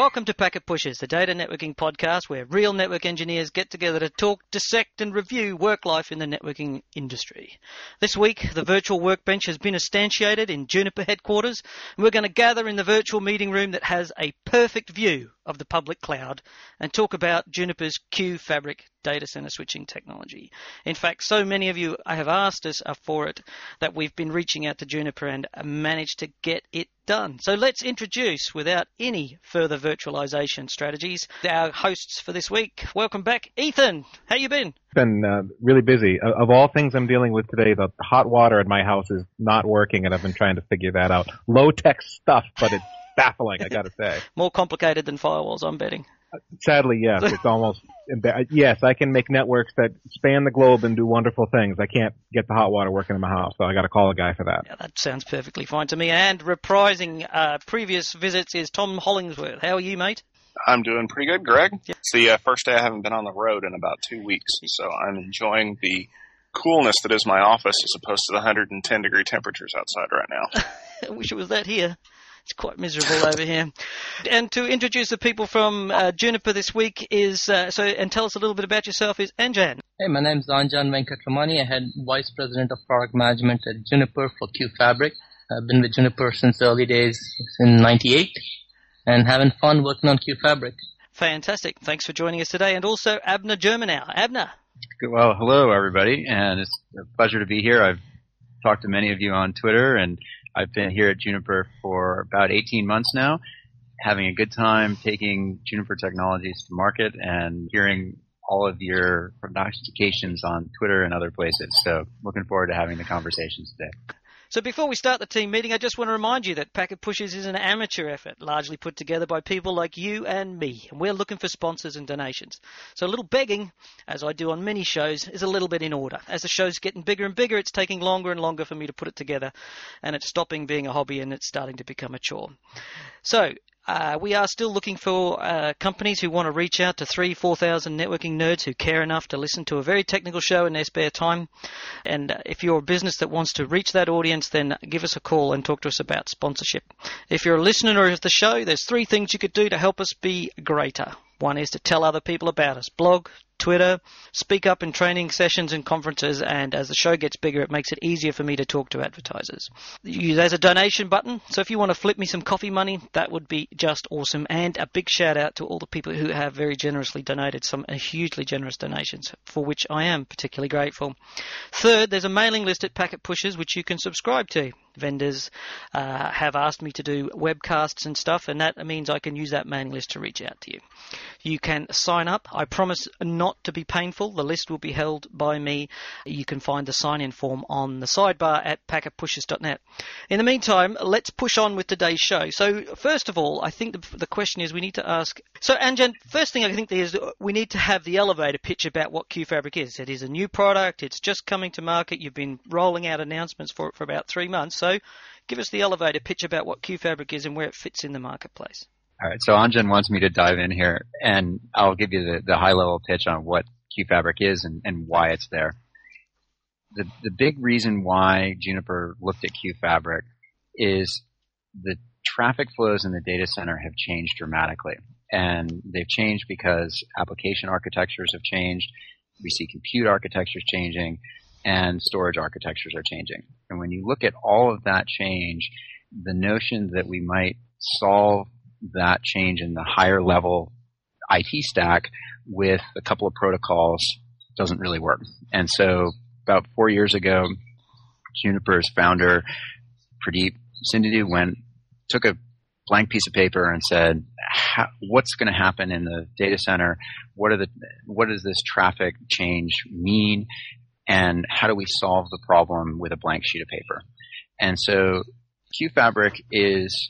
welcome to Packet Pushers, the data networking podcast where real network engineers get together to talk, dissect and review work life in the networking industry. This week, the virtual workbench has been instantiated in Juniper headquarters, and we're going to gather in the virtual meeting room that has a perfect view of the public cloud and talk about Juniper's QFabric data center switching technology. In fact, so many of you have asked us for it that we've been reaching out to Juniper and managed to get it done. So let's introduce, without any further virtualization strategies, our hosts for this week. Welcome back, Ethan. How you been? Been really busy. Of all things I'm dealing with today, the hot water in my house is not working, and I've been trying to figure that out. Low-tech stuff, but it's baffling, I gotta say. More complicated than firewalls, I'm betting. Sadly, yes. It's almost... Yes, I can make networks that span the globe and do wonderful things. I can't get the hot water working in my house, so I gotta call a guy for that. Yeah, that sounds perfectly fine to me. And reprising previous visits is Tom Hollingsworth. How are you, mate? I'm doing pretty good, Greg. Yep. It's the first day I haven't been on the road in about 2 weeks, so I'm enjoying the coolness that is my office as opposed to the 110-degree temperatures outside right now. I wish it was that here. It's quite miserable over here. And to introduce the people from Juniper this week is, and tell us a little bit about yourself, is Anjan. Hey, my name's Anjan Venkatramani. I had Vice President of Product Management at Juniper for QFabric. I've been with Juniper since the early days in '98 and having fun working on QFabric. Fantastic. Thanks for joining us today. And also Abner Germanow. Abner. Well, hello, everybody, and it's a pleasure to be here. I've talked to many of you on Twitter, and I've been here at Juniper for about 18 months now, having a good time taking Juniper technologies to market and hearing all of your prognostications on Twitter and other places. So looking forward to having the conversations today. So before we start the team meeting, I just want to remind you that Packet Pushers is an amateur effort, largely put together by people like you and me, and we're looking for sponsors and donations. So a little begging, as I do on many shows, is a little bit in order. As the show's getting bigger and bigger, it's taking longer and longer for me to put it together, and it's stopping being a hobby and it's starting to become a chore. So we are still looking for companies who want to reach out to 4,000 networking nerds who care enough to listen to a very technical show in their spare time. And if you're a business that wants to reach that audience, then give us a call and talk to us about sponsorship. If you're a listener of the show, there's 3 things you could do to help us be greater. One is to tell other people about us. Blog, Twitter, speak up in training sessions and conferences, and as the show gets bigger, it makes it easier for me to talk to advertisers. There's a donation button, so if you want to flip me some coffee money, that would be just awesome. And a big shout out to all the people who have very generously donated some hugely generous donations, for which I am particularly grateful. Third, there's a mailing list at Packet Pushers, which you can subscribe to. Vendors have asked me to do webcasts and stuff, and that means I can use that mailing list to reach out to you. You can sign up. I promise not to be painful. The list will be held by me. You can find the sign-in form on the sidebar at packetpushers.net. In the meantime, let's push on with today's show. So first of all, I think the question is we need to ask... So Anjan, first thing I think is we need to have the elevator pitch about what QFabric is. It is a new product. It's just coming to market. You've been rolling out announcements for it for about 3 months. So give us the elevator pitch about what QFabric is and where it fits in the marketplace. All right, so Anjan wants me to dive in here, and I'll give you the high-level pitch on what QFabric is and why it's there. The big reason why Juniper looked at QFabric is the traffic flows in the data center have changed dramatically, and they've changed because application architectures have changed. We see compute architectures changing, and storage architectures are changing. And when you look at all of that change, the notion that we might solve that change in the higher level IT stack with a couple of protocols doesn't really work. And so about 4 years ago, Juniper's founder, Pradeep Sindhu, took a blank piece of paper and said, what's going to happen in the data center? What does this traffic change mean? And how do we solve the problem with a blank sheet of paper? And so QFabric is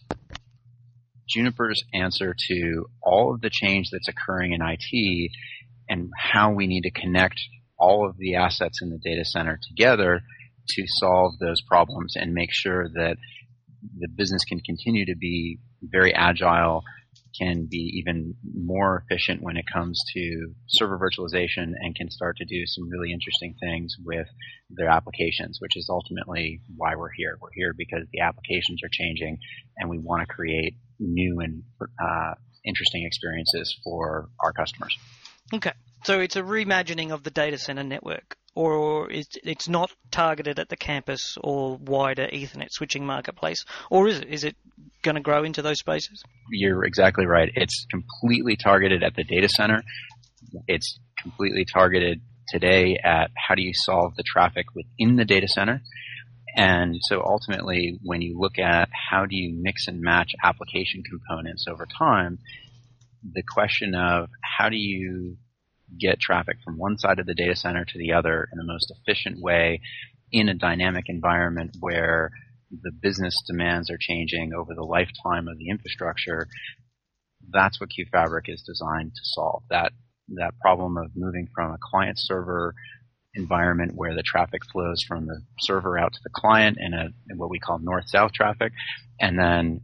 Juniper's answer to all of the change that's occurring in IT and how we need to connect all of the assets in the data center together to solve those problems and make sure that the business can continue to be very agile, can be even more efficient when it comes to server virtualization, and can start to do some really interesting things with their applications, which is ultimately why we're here. We're here because the applications are changing and we want to create new and interesting experiences for our customers. Okay. So it's a reimagining of the data center network, or it's not targeted at the campus or wider Ethernet switching marketplace, or is it? Is it going to grow into those spaces? You're exactly right. It's completely targeted at the data center. It's completely targeted today at how do you solve the traffic within the data center. And so ultimately, when you look at how do you mix and match application components over time, the question of how do you get traffic from one side of the data center to the other in the most efficient way in a dynamic environment where the business demands are changing over the lifetime of the infrastructure, that's what QFabric is designed to solve. That problem of moving from a client-server environment where the traffic flows from the server out to the client in what we call north-south traffic, and then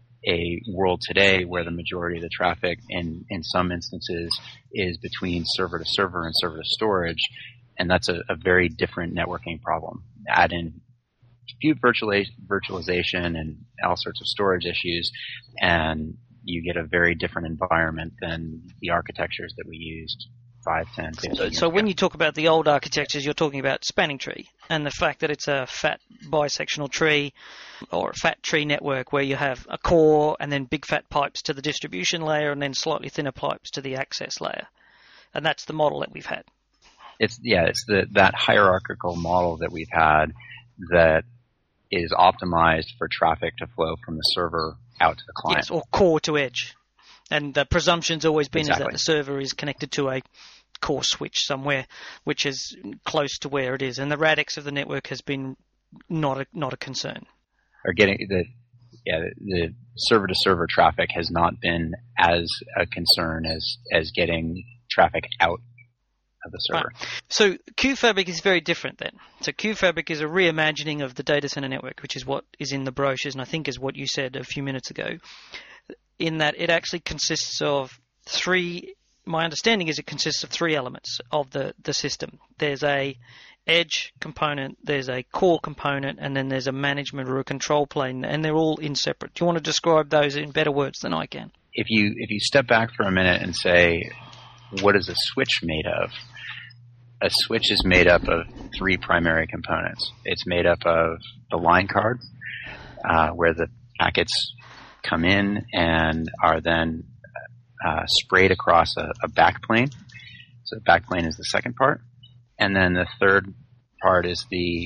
a world today where the majority of the traffic in some instances is between server to server and server to storage, and that's a very different networking problem. Add in compute virtualization and all sorts of storage issues, and you get a very different environment than the architectures that we used 5, 10, 15 years So ago. when you talk about the old architectures, you're talking about spanning tree and the fact that it's a fat bisectional tree or a fat tree network where you have a core and then big fat pipes to the distribution layer and then slightly thinner pipes to the access layer. And that's the model that we've had. It's that hierarchical model that we've had that is optimized for traffic to flow from the server out to the client. Yes, or core to edge. And the presumption's always been is that Exactly. the server is connected to a core switch somewhere, which is close to where it is. And the radix of the network has been not a concern. Or getting the server-to-server traffic has not been as a concern as getting traffic out of the server. Right. So QFabric is very different then. So QFabric is a reimagining of the data center network, which is what is in the brochures, and I think is what you said a few minutes ago, in that it actually consists of three. My understanding is it consists of three elements of the system. There's a edge component, there's a core component, and then there's a management or a control plane, and they're all in separate. Do you want to describe those in better words than I can? If you step back for a minute and say, what is a switch made of? A switch is made up of three primary components. It's made up of the line card, where the packets come in and are then sprayed across a backplane. So backplane is the second part. And then the third part is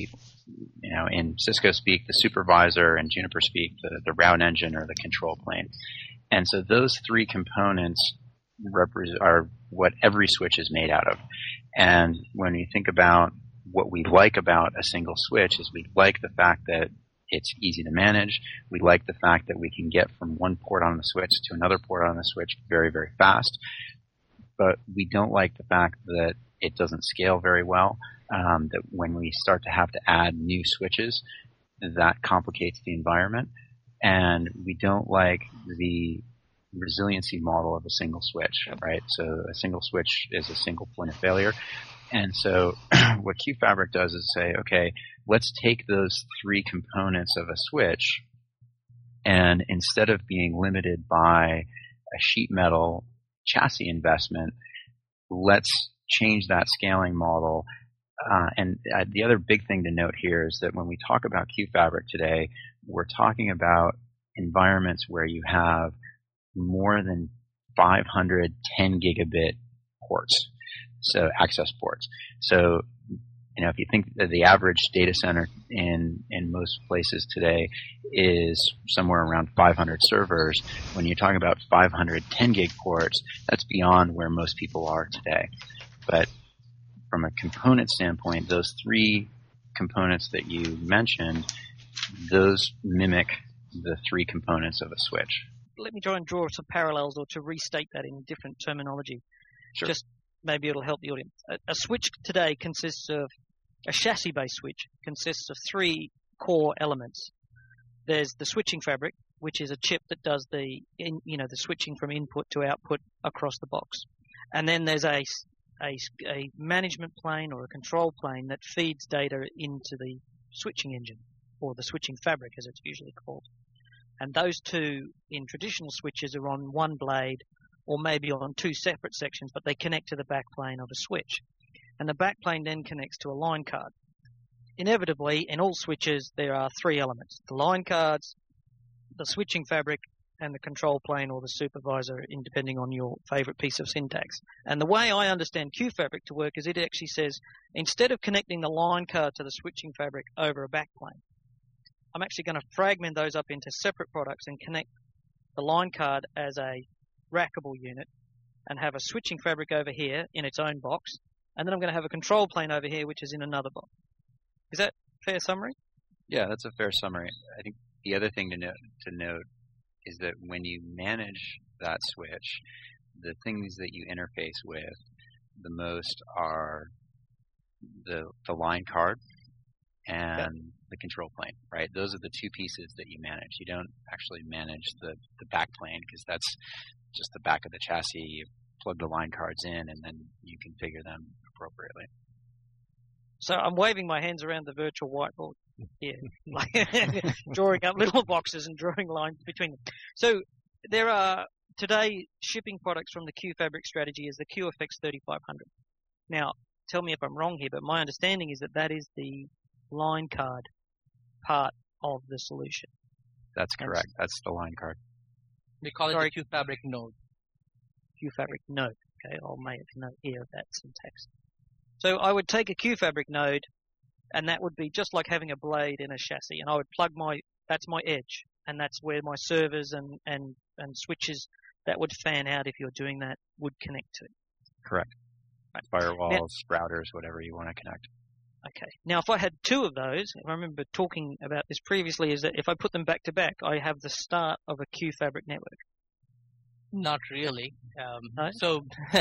in Cisco speak, the supervisor, and Juniper speak, the route engine or the control plane. And so those three components are what every switch is made out of. And when you think about what we like about a single switch is we like the fact that it's easy to manage. We like the fact that we can get from one port on the switch to another port on the switch very, very fast. But we don't like the fact that it doesn't scale very well, that when we start to have to add new switches, that complicates the environment. And we don't like the resiliency model of a single switch, right? So a single switch is a single point of failure. And so what QFabric does is say, okay, let's take those three components of a switch, and instead of being limited by a sheet metal chassis investment, let's change that scaling model. And the other big thing to note here is that when we talk about QFabric today, we're talking about environments where you have more than 500 10 gigabit ports, so access ports. So, if you think that the average data center in most places today is somewhere around 500 servers, when you're talking about 500 10 gig ports, that's beyond where most people are today. But from a component standpoint, those three components that you mentioned, those mimic the three components of a switch. Let me try and draw some parallels or to restate that in different terminology. Sure. Just maybe it'll help the audience. A switch today consists of, a chassis-based switch consists of three core elements. There's the switching fabric, which is a chip that does the switching from input to output across the box. And then there's a management plane or a control plane that feeds data into the switching engine, or the switching fabric as it's usually called. And those two in traditional switches are on one blade or maybe on two separate sections, but they connect to the backplane of a switch. And the backplane then connects to a line card. Inevitably, in all switches, there are three elements: the line cards, the switching fabric, and the control plane or the supervisor, depending on your favorite piece of syntax. And the way I understand QFabric to work is it actually says, instead of connecting the line card to the switching fabric over a backplane, I'm actually going to fragment those up into separate products and connect the line card as a rackable unit and have a switching fabric over here in its own box, and then I'm going to have a control plane over here which is in another box. Is that a fair summary? Yeah, that's a fair summary. I think the other thing to note is that when you manage that switch, the things that you interface with the most are the line card and the control plane, right? Those are the two pieces that you manage. You don't actually manage the back plane because that's just the back of the chassis. You plug the line cards in and then you configure them appropriately. So I'm waving my hands around the virtual whiteboard here, like drawing up little boxes and drawing lines between them. So there are today shipping products from the QFabric strategy is the QFX 3500. Now, tell me if I'm wrong here, but my understanding is that is the line card part of the solution. That's correct. That's the line card. We call it the QFabric node. QFabric node. Okay, I'll make a note here of that syntax. So I would take a QFabric node, and that would be just like having a blade in a chassis, and I would plug that's my edge, and that's where my servers and switches that would fan out if you're doing that would connect to. Correct. Right. Firewalls, routers, whatever you want to connect. Okay. Now, if I had two of those, I remember talking about this previously, is that if I put them back to back, I have the start of a QFabric network. Not really. No? So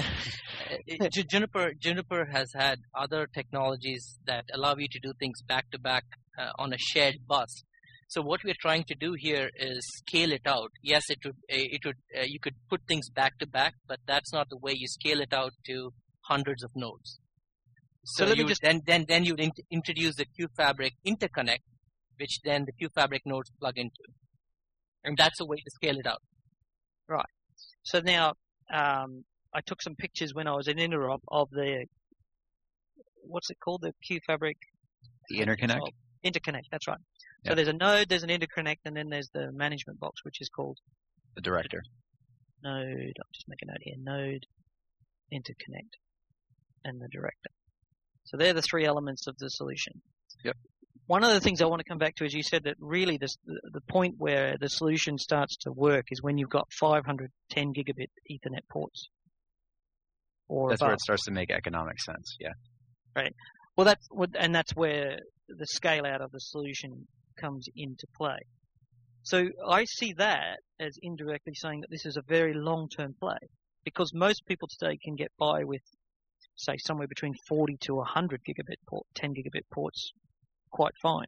Juniper has had other technologies that allow you to do things back to back on a shared bus. So what we're trying to do here is scale it out. Yes, you could put things back to back, but that's not the way you scale it out to hundreds of nodes. So you then you introduce the QFabric interconnect, which then the QFabric nodes plug into, and that's a way to scale it out. Right. So now, I took some pictures when I was in Interop of the, what's it called, the QFabric? The interconnect? Interconnect, that's right. Yeah. So there's a node, there's an interconnect, and then there's the management box, which is called? The director. Node, I'll just make a note here, node, interconnect, and the director. So they're the three elements of the solution. Yep. One of the things I want to come back to is you said that really the point where the solution starts to work is when you've got 510 gigabit Ethernet ports. That's where it starts to make economic sense, yeah. Right. Well, that's where the scale out of the solution comes into play. So I see that as indirectly saying that this is a very long-term play, because most people today can get by with, say, somewhere between 40 to 100 gigabit port, 10 gigabit ports quite fine.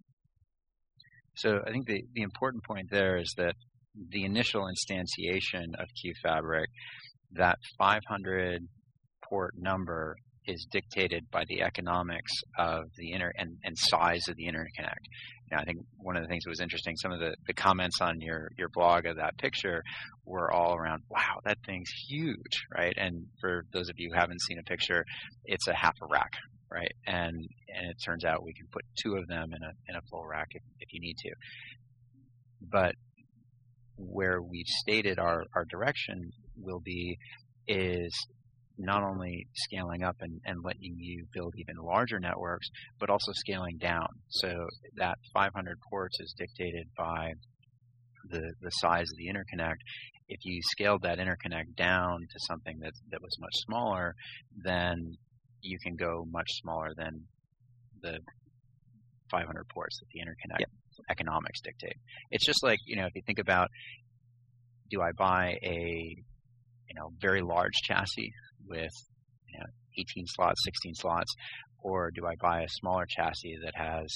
So I think the important point there is that the initial instantiation of QFabric, that 500 port number is dictated by the economics of the and size of the interconnect. Now, I think one of the things that was interesting, some of the comments on your blog of that picture were all around, wow, that thing's huge, right? And for those of you who haven't seen a picture, it's a half a rack, right? And it turns out we can put two of them in a full rack if you need to. But where we've stated our direction will be is not only scaling up and letting you build even larger networks, but also scaling down. So that 500 ports is dictated by the size of the interconnect. If you scaled that interconnect down to something that was much smaller, then you can go much smaller than the 500 ports that the interconnect economics dictate. It's just like, if you think about, do I buy a very large chassis with 18 slots, 16 slots, or do I buy a smaller chassis that has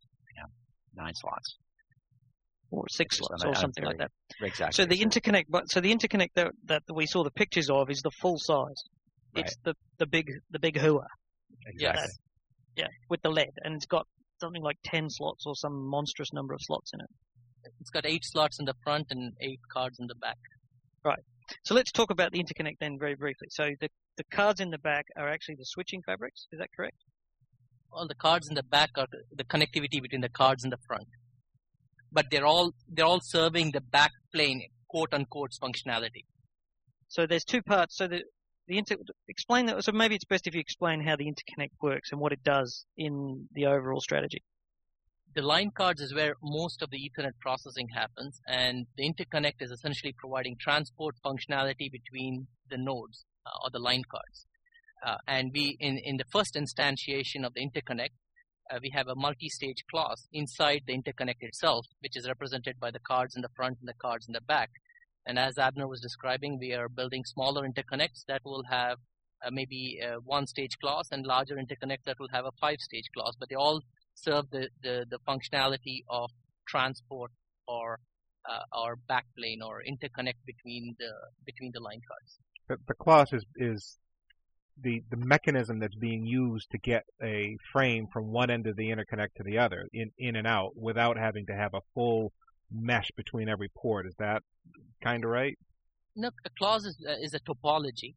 9 slots or 6 slots or something like that? Exactly. So the interconnect that we saw the pictures of is the full size. Right. It's the big hua. Exactly. With the LED, and it's got something like 10 slots or some monstrous number of slots in it. It's got 8 slots in the front and 8 cards in the back. Right. So let's talk about the interconnect then very briefly. So the cards in the back are actually the switching fabrics. Is that correct? All the cards in the back are the connectivity between the cards in the front. But they're all serving the back plane, quote unquote, functionality. So there's 2 parts. So explain that. So maybe it's best if you explain how the interconnect works and what it does in the overall strategy. The line cards is where most of the Ethernet processing happens, and the interconnect is essentially providing transport functionality between the nodes or the line cards. And we, in the first instantiation of the interconnect, we have a multi-stage class inside the interconnect itself, which is represented by the cards in the front and the cards in the back. And as Abner was describing, we are building smaller interconnects that will have maybe a 1-stage class and larger interconnects that will have a 5-stage class, but they all serve the functionality of transport or backplane or interconnect between the line cards. The class is the mechanism that's being used to get a frame from one end of the interconnect to the other, in and out, without having to have a full mesh between every port. Is that kind of right? No, a clause is a topology,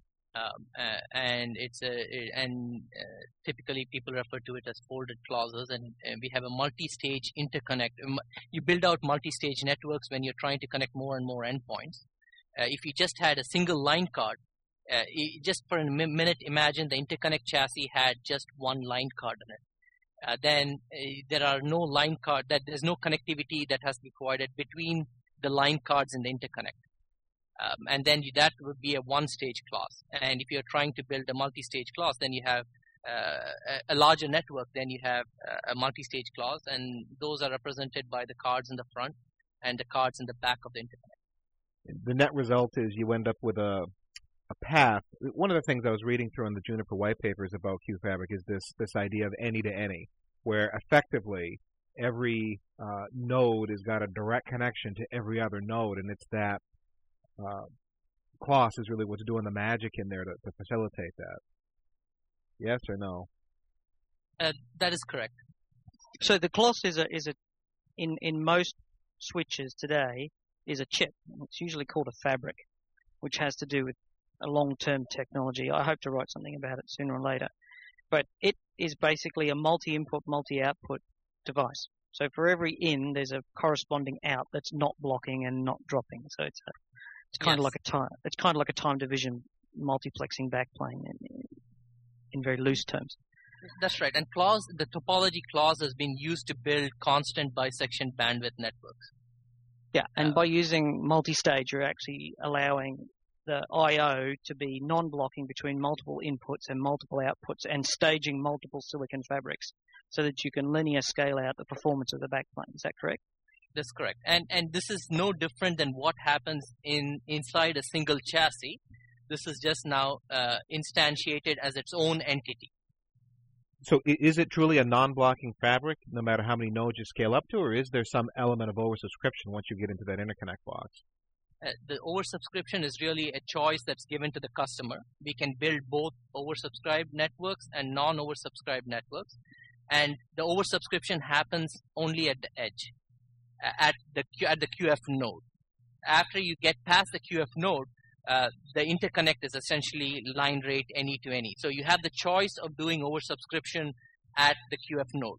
and typically people refer to it as folded clauses. And we have a multi-stage interconnect. You build out multi-stage networks when you're trying to connect more and more endpoints. If you just had a single line card, just for a minute, imagine the interconnect chassis had just one line card in it. Then there are no line card. There's no connectivity that has to be provided between the line cards in the interconnect. And then that would be a 1-stage class. And if you're trying to build a multi-stage class, then you have a larger network. Then you have a multi-stage class, and those are represented by the cards in the front and the cards in the back of the interconnect. The net result is you end up with a path. One of the things I was reading through in the Juniper white papers about QFabric is this idea of any-to-any, where effectively every node has got a direct connection to every other node, and it's that class is really what's doing the magic in there to facilitate that. Yes or no? That is correct. So the class is in most switches today is a chip. It's usually called a fabric, which has to do with a long-term technology. I hope to write something about it sooner or later. But it is basically a multi-input, multi-output device. So for every in, there's a corresponding out that's not blocking and not dropping. So it's kind of like a time division multiplexing backplane in very loose terms. That's right. And the topology clause has been used to build constant bisection bandwidth networks. Yeah, and by using multi-stage, you're actually allowing the I/O to be non-blocking between multiple inputs and multiple outputs, and staging multiple silicon fabrics so that you can linear scale out the performance of the backplane. Is that correct? That's correct. And this is no different than what happens inside a single chassis. This is just now instantiated as its own entity. So is it truly a non-blocking fabric, no matter how many nodes you scale up to, or is there some element of oversubscription once you get into that interconnect box? The oversubscription is really a choice that's given to the customer. We can build both oversubscribed networks and non-oversubscribed networks. And the oversubscription happens only at the edge, at the QF node. After you get past the QF node, the interconnect is essentially line rate any to any. So you have the choice of doing oversubscription at the QF node.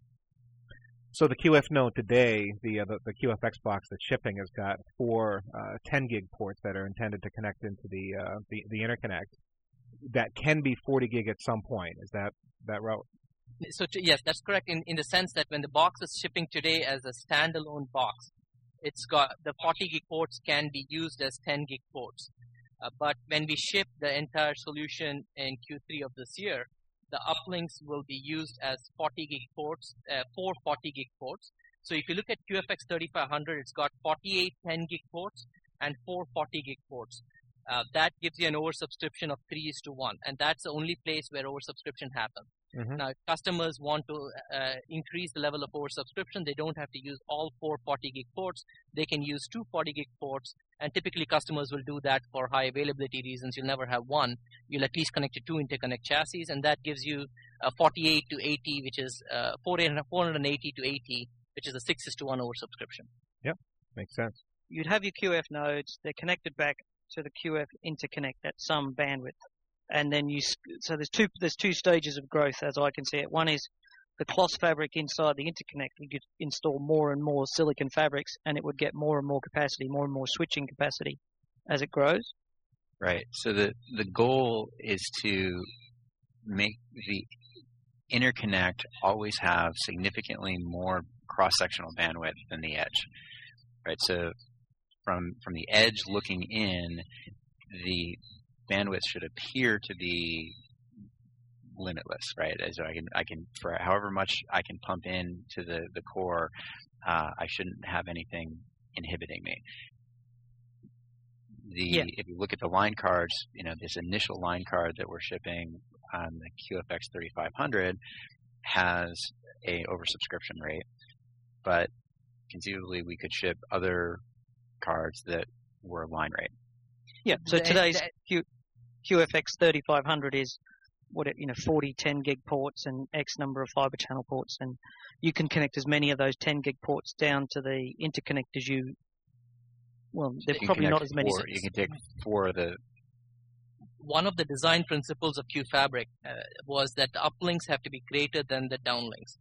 So the QF node today, the QFX box that's shipping, has got 4 10 gig ports that are intended to connect into the interconnect. That can be 40 gig at some point. Is that right? So yes, that's correct. In the sense that when the box is shipping today as a standalone box, it's got the 40 gig ports can be used as 10 gig ports. But when we ship the entire solution in Q3 of this year, the uplinks will be used as 40 gig ports, 4 40 gig ports. So if you look at QFX 3500, it's got 48 10 gig ports and 4 40 gig ports. That gives you an oversubscription of 3:1, and that's the only place where oversubscription happens. Mm-hmm. Now, if customers want to increase the level of oversubscription, they don't have to use all 4 40 gig ports. They can use 2 40 gig ports, and typically customers will do that for high availability reasons. You'll never have one. You'll at least connect to 2 interconnect chassis, and that gives you 48 to 80, which is 480 to 80, which is a 6:1 oversubscription. Yep. Makes sense. You'd have your QF nodes. They're connected back to the QF interconnect at some bandwidth. And then so there's two stages of growth as I can see it. One is the CLOS fabric inside the interconnect. You could install more and more silicon fabrics, and it would get more and more capacity, more and more switching capacity as it grows. Right. So the goal is to make the interconnect always have significantly more cross-sectional bandwidth than the edge. Right. So from the edge looking in, the bandwidth should appear to be limitless, right? As I can for however much I can pump in to the core, I shouldn't have anything inhibiting me. If you look at the line cards, this initial line card that we're shipping on the QFX 3500 has a oversubscription rate, but conceivably we could ship other cards that were line rate. Yeah. So today's QFX 3500 is 40 10 gig ports and X number of fiber channel ports, and you can connect as many of those 10 gig ports down to the interconnect as you. Well, they're probably not as many. You can take 4 of the. One of the design principles of QFabric was that the uplinks have to be greater than the downlinks.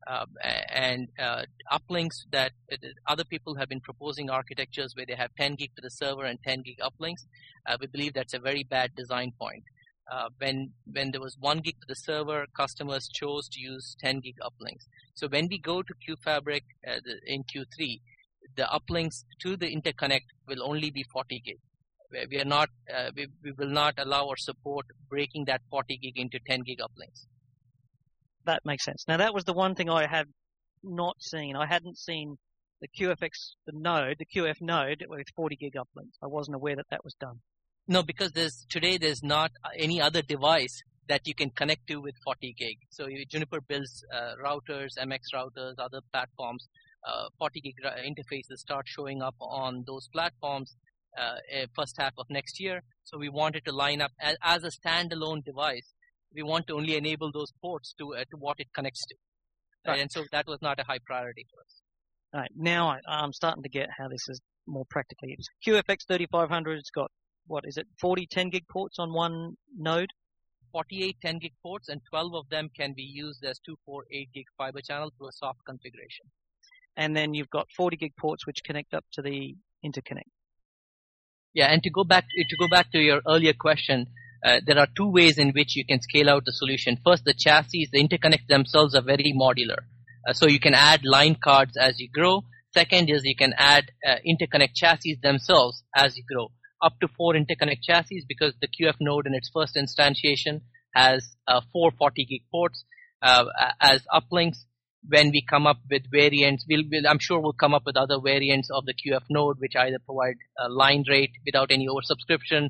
And uplinks that other people have been proposing architectures where they have 10 gig to the server and 10 gig uplinks. We believe that's a very bad design point. When there was 1 gig to the server, customers chose to use 10 gig uplinks. So when we go to QFabric in Q3, the uplinks to the interconnect will only be 40 gig. We are not, we will not allow or support breaking that 40 gig into 10 gig uplinks. That makes sense. Now that was the one thing I had not seen. I hadn't seen the QFX, the QF node with 40 gig uplinks. I wasn't aware that was done. No, because today there's not any other device that you can connect to with 40 gig. So Juniper builds routers, MX routers, other platforms. 40 gig interfaces start showing up on those platforms first half of next year. So we wanted to line up as a standalone device. We want to only enable those ports to what it connects to. Right. And so that was not a high priority for us. All right. Now I'm starting to get how this is more practically. QFX 3500, it's got, 40 10 gig ports on one node? 48 10 gig ports, and 12 of them can be used as 248 gig fiber channel through a soft configuration. And then you've got 40 gig ports which connect up to the interconnect. Yeah, and to go back to your earlier question, there are 2 ways in which you can scale out the solution. First, the chassis, the interconnects themselves are very modular. So you can add line cards as you grow. Second is you can add interconnect chassis themselves as you grow. Up to 4 interconnect chassis, because the QF node in its first instantiation has 4 40 gig ports as uplinks. When we come up with variants, I'm sure we'll come up with other variants of the QF node which either provide a line rate without any oversubscription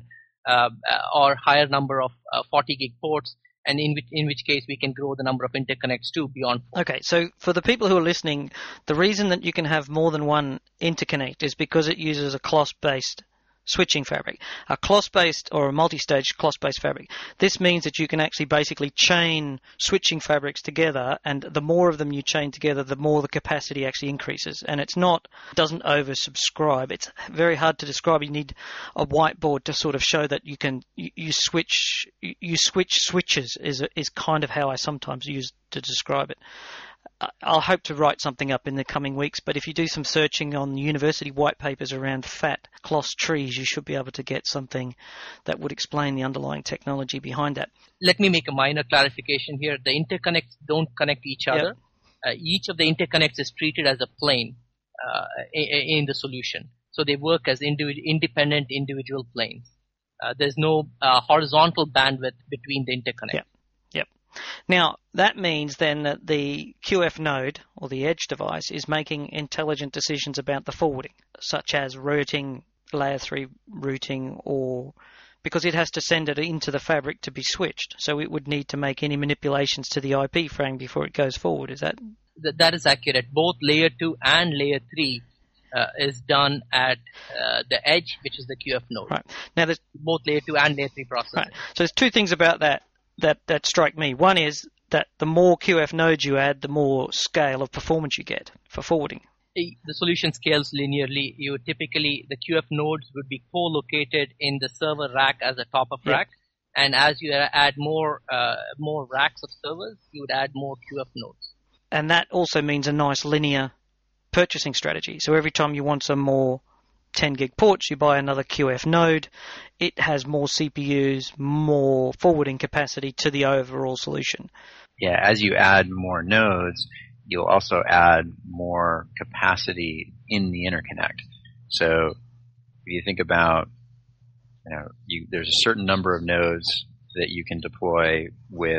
or higher number of 40 gig ports, and in which case we can grow the number of interconnects too beyond 4. Okay, so for the people who are listening, the reason that you can have more than one interconnect is because it uses a CLOS-based switching fabric, a CLOS-based or a multi-stage CLOS-based fabric. This means that you can actually basically chain switching fabrics together, and the more of them you chain together, the more the capacity actually increases. And it doesn't oversubscribe. It's very hard to describe. You need a whiteboard to sort of show that you switch switches is kind of how I sometimes use to describe it. I'll hope to write something up in the coming weeks, but if you do some searching on university white papers around fat CLOS trees, you should be able to get something that would explain the underlying technology behind that. Let me make a minor clarification here. The interconnects don't connect each other. Yep. Each of the interconnects is treated as a plane in the solution. So they work as independent individual planes. There's no horizontal bandwidth between the interconnects. Yep. Now, that means then that the QF node, or the edge device, is making intelligent decisions about the forwarding, such as routing, layer 3 routing, or because it has to send it into the fabric to be switched. So it would need to make any manipulations to the IP frame before it goes forward. Is that? That is accurate. Both layer 2 and layer 3 is done at the edge, which is the QF node. Right. Now, there's both layer 2 and layer 3 processing. Right. So there's 2 things about that strike me. One is that the more QF nodes you add, the more scale of performance you get for forwarding. The solution scales linearly. You typically, the QF nodes would be co-located in the server rack as a top of rack. And as you add more racks of servers, you would add more QF nodes. And that also means a nice linear purchasing strategy. So every time you want some more 10 gig ports, you buy another QF node. It has more CPUs, more forwarding capacity to the overall solution. Yeah, as you add more nodes, you'll also add more capacity in the interconnect. So if you think about, there's a certain number of nodes that you can deploy with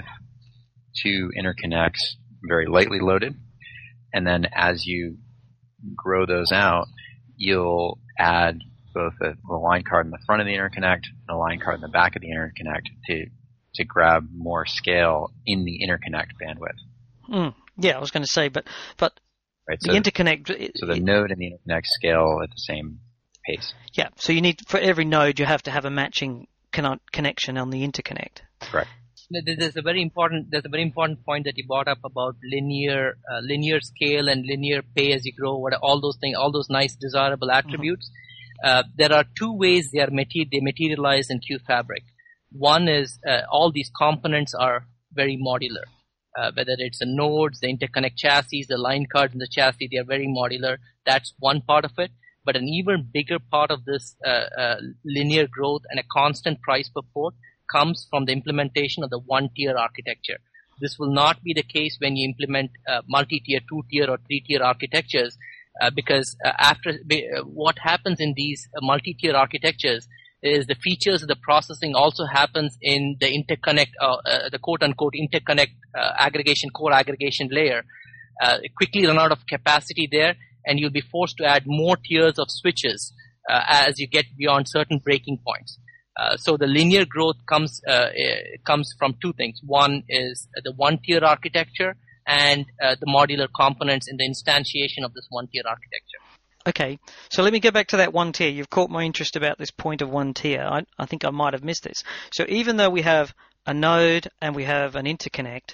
2 interconnects very lightly loaded. And then as you grow those out, you'll add both a line card in the front of the interconnect and a line card in the back of the interconnect to grab more scale in the interconnect bandwidth. Yeah, I was going to say, but right, the interconnect... So the node and the interconnect scale at the same pace. Yeah, so you need, for every node, you have to have a matching connection on the interconnect. Correct. There's a very important point that you brought up about linear scale and linear pay as you grow. All those things, all those nice desirable attributes. There are 2 ways they materialize in QFabric. One is all these components are very modular. Whether it's the nodes, the interconnect chassis, the line cards in the chassis, they are very modular. That's one part of it. But an even bigger part of this linear growth and a constant price per port comes from the implementation of the 1-tier architecture. This will not be the case when you implement multi-tier, 2-tier, or 3-tier architectures, because what happens in these multi-tier architectures is the features of the processing also happens in the interconnect, the quote-unquote interconnect core aggregation layer. Quickly run out of capacity there, and you'll be forced to add more tiers of switches as you get beyond certain breaking points. So the linear growth comes from 2 things. One is the 1-tier architecture and the modular components in the instantiation of this 1-tier architecture. Okay, so let me go back to that 1-tier. You've caught my interest about this point of 1-tier. I think I might have missed this. So even though we have a node and we have an interconnect,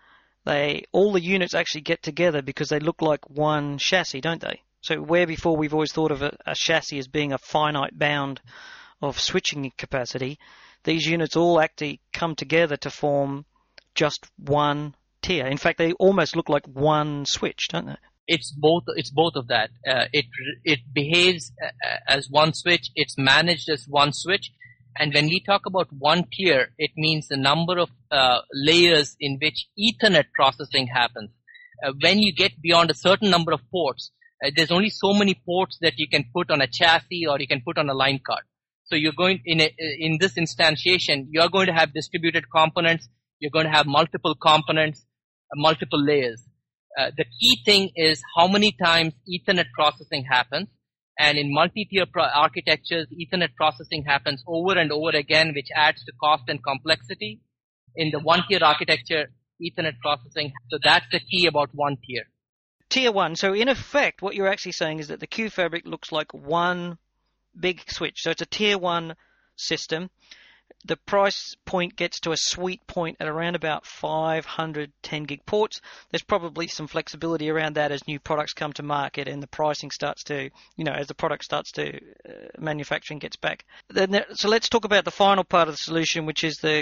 all the units actually get together because they look like one chassis, don't they? So where before we've always thought of a chassis as being a finite bound of switching capacity, these units all actually come together to form just one tier. In fact, they almost look like one switch, don't they? It's both of that. It behaves as one switch. It's managed as one switch. And when we talk about 1 tier, it means the number of layers in which Ethernet processing happens. When you get beyond a certain number of ports, there's only so many ports that you can put on a chassis or you can put on a line card. So you're going in this instantiation, you're going to have distributed components. You're going to have multiple components, multiple layers. The key thing is how many times Ethernet processing happens. And in multi-tier architectures, Ethernet processing happens over and over again, which adds to cost and complexity. In the 1-tier architecture, Ethernet processing. So that's the key about 1 tier. Tier 1. So in effect, what you're actually saying is that the QFabric looks like one big switch. So it's a tier 1 system. The price point gets to a sweet point at around about 500 10 gig ports. There's probably some flexibility around that as new products come to market and the pricing starts to, as the product starts to, manufacturing gets back. So let's talk about the final part of the solution, which is the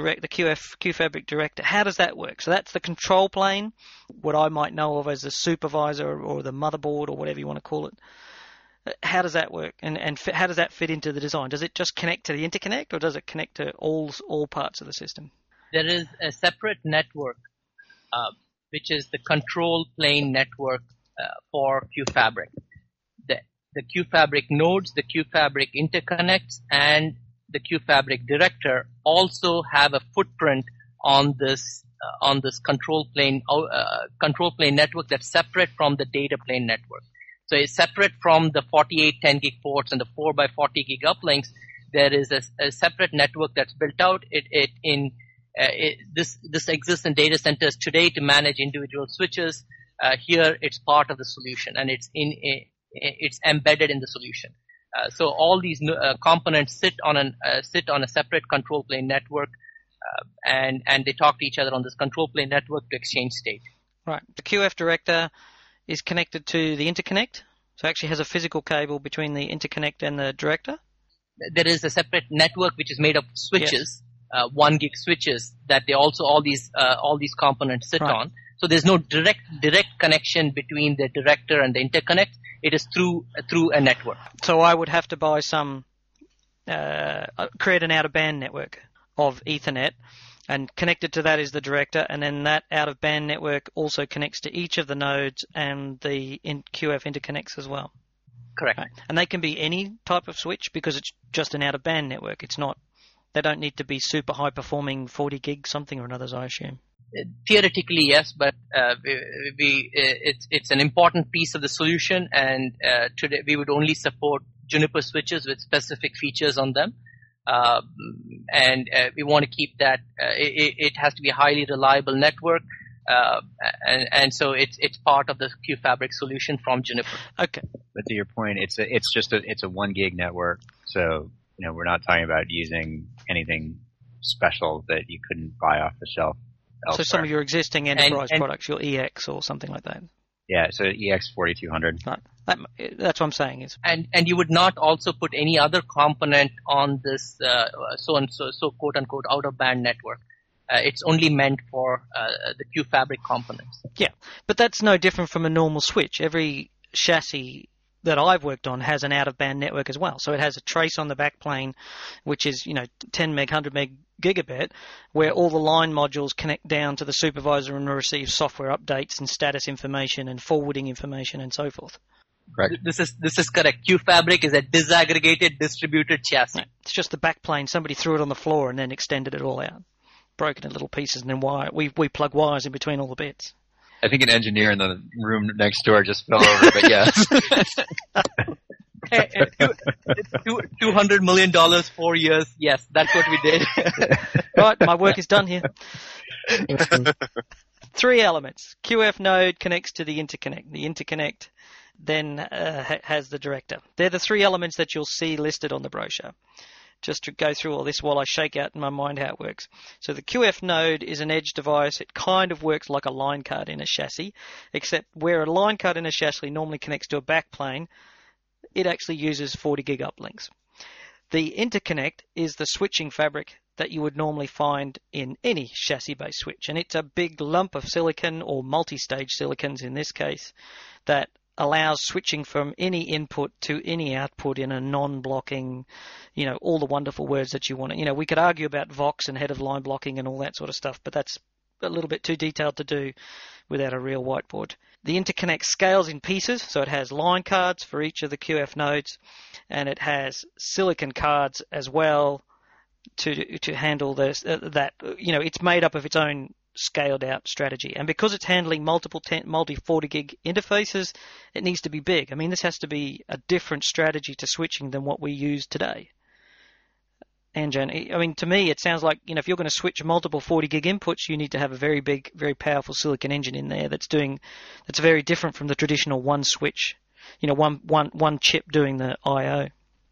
QFabric Director. How does that work? So that's the control plane, what I might know of as the supervisor or the motherboard or whatever you want to call it. How does that work, and how does that fit into the design? Does it just connect to the interconnect, or does it connect to all parts of the system? There is a separate network, which is the control plane network for QFabric. The QFabric nodes, the QFabric interconnects, and the QFabric Director also have a footprint on this control plane network that's separate from the data plane network. So it's separate from the 48 10 gig ports and the 4x40 gig uplinks. There is a separate network that's built out. This exists in data centers today to manage individual switches. Here it's part of the solution, and it's embedded in the solution. So all these components sit on a separate control plane network, and they talk to each other on this control plane network to exchange state. Right. The QF Director is connected to the interconnect. So it actually has a physical cable between the interconnect and the director. There is a separate network which is made of switches, 1 gig switches that they also all these components sit on. So there's no direct connection between the director and the interconnect. It is through a network. So I would have to buy create an out-of-band network of Ethernet, and connected to that is the director, and then that out-of-band network also connects to each of the nodes and the QF interconnects as well. Correct. Right. And they can be any type of switch because it's just an out-of-band network. It's not. They don't need to be super high-performing 40 gig something or another, I assume. Theoretically, yes, but it's an important piece of the solution, and today we would only support Juniper switches with specific features on them, and we want to keep that. It has to be a highly reliable network, and so it's part of the QFabric solution from Juniper. Okay. But to your point, it's a 1 gig network, so we're not talking about using anything special that you couldn't buy off the shelf elsewhere. So some of your existing enterprise products, your EX or something like that. Yeah, so EX4200. Right. That's what I'm saying. And you would not also put any other component on this so quote unquote out of band network. It's only meant for the QFabric components. Yeah, but that's no different from a normal switch. Every chassis that I've worked on has an out-of-band network as well. So it has a trace on the backplane, which is 10 meg, 100 meg gigabit, where all the line modules connect down to the supervisor and receive software updates and status information and forwarding information and so forth. Correct. This is correct. QFabric is a disaggregated distributed chassis. Right. It's just the backplane. Somebody threw it on the floor and then extended it all out, broke it into little pieces, and then we plug wires in between all the bits. I think an engineer in the room next door just fell over, but yes. $200 million, 4 years. Yes, that's what we did. Right, my work is done here. 3 elements. QF node connects to the interconnect. The interconnect then has the director. They're the 3 elements that you'll see listed on the brochure. Just to go through all this while I shake out in my mind how it works. So the QF node is an edge device. It kind of works like a line card in a chassis, except where a line card in a chassis normally connects to a backplane, it actually uses 40 gig uplinks. The interconnect is the switching fabric that you would normally find in any chassis-based switch, and it's a big lump of silicon, or multi-stage silicons in this case, that allows switching from any input to any output in a non-blocking, all the wonderful words that you want to. We could argue about Vox and head of line blocking and all that sort of stuff, but that's a little bit too detailed to do without a real whiteboard. The interconnect scales in pieces, so it has line cards for each of the QF nodes, and it has silicon cards as well to handle this. It's made up of its own scaled out strategy, and because it's handling multi 40 gig interfaces, it needs to be big. I mean, this has to be a different strategy to switching than what we use today. Anjan, I mean, to me, it sounds like if you're going to switch multiple 40 gig inputs, you need to have a very big, very powerful silicon engine in there that's very different from the traditional one switch, one chip doing the I/O.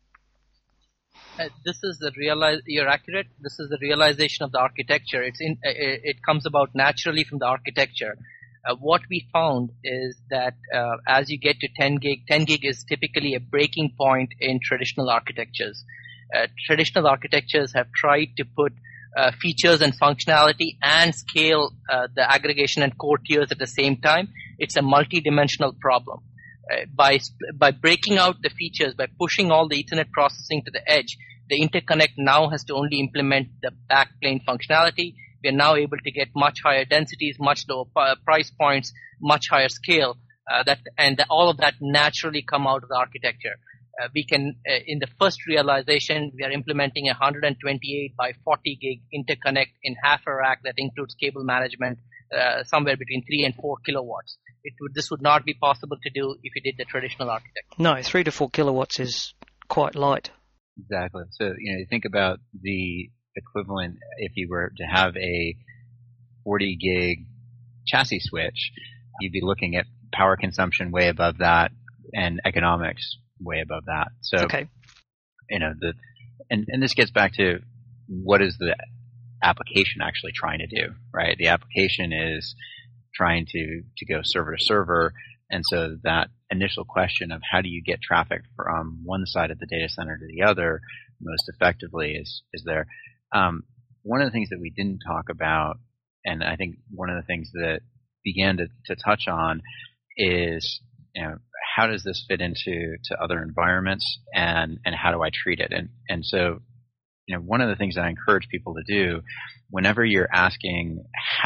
You're accurate. This is the realization of the architecture. It comes about naturally from the architecture. What we found is that as you get to 10 gig is typically a breaking point in traditional architectures. Traditional architectures have tried to put features and functionality and scale the aggregation and core tiers at the same time. It's a multi-dimensional problem. By breaking out the features, by pushing all the Ethernet processing to the edge, the interconnect now has to only implement the backplane functionality. We are now able to get much higher densities, much lower price points, much higher scale, all of that naturally come out of the architecture. We can, in the first realization, we are implementing a 128 by 40 gig interconnect in half a rack that includes cable management, somewhere between 3 and 4 kilowatts. This would not be possible to do if you did the traditional architecture. No, 3 to 4 kilowatts is quite light. Exactly. So, you think about the equivalent if you were to have a 40 gig chassis switch, you'd be looking at power consumption way above that and economics way above that. So, okay. And this gets back to what is the application actually trying to do, right? The application is trying to go server to server, And so that initial question of how do you get traffic from one side of the data center to the other most effectively is there. One of the things that we didn't talk about, and I think one of the things that began to touch on is, how does this fit into other environments, and how do I treat it? And so, one of the things that I encourage people to do whenever you're asking,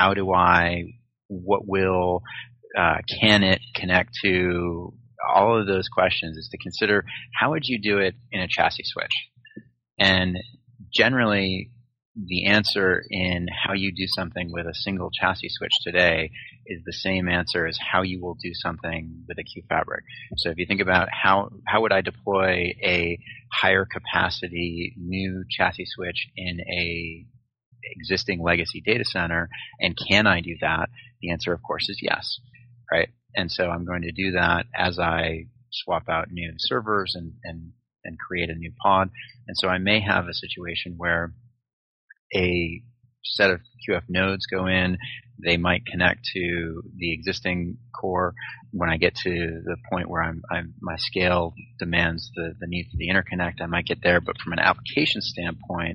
can it connect to, all of those questions, is to consider, how would you do it in a chassis switch? And generally, the answer in how you do something with a single chassis switch today is the same answer as how you will do something with a QFabric. So if you think about how would I deploy a higher capacity new chassis switch in a existing legacy data center, and can I do that? The answer, of course, is yes, right? And so I'm going to do that as I swap out new servers and create a new pod. And so I may have a situation where a set of QF nodes go in, they might connect to the existing core. When I get to the point where my scale demands the need for the interconnect, I might get there. But from an application standpoint,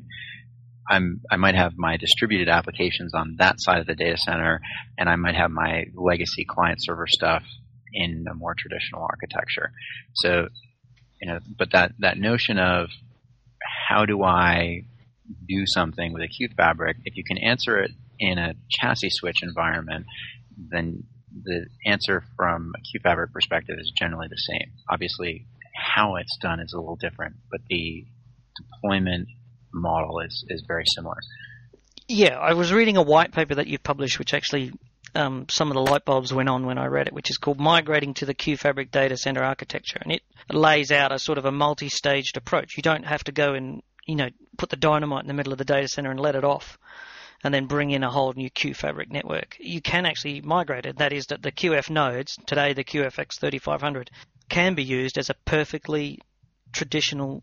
I might have my distributed applications on that side of the data center, and I might have my legacy client server stuff in a more traditional architecture. So, but that notion of how do I do something with a QFabric, if you can answer it in a chassis switch environment, then the answer from a QFabric perspective is generally the same. Obviously, how it's done is a little different, but the deployment model is very similar. Yeah, I was reading a white paper that you published, which actually some of the light bulbs went on when I read it, which is called Migrating to the QFabric Data Center Architecture. And it lays out a sort of a multi-staged approach. You don't have to go and put the dynamite in the middle of the data center and let it off and then bring in a whole new QFabric network. You can actually migrate it. That is that the QF nodes, today the QFX3500, can be used as a perfectly traditional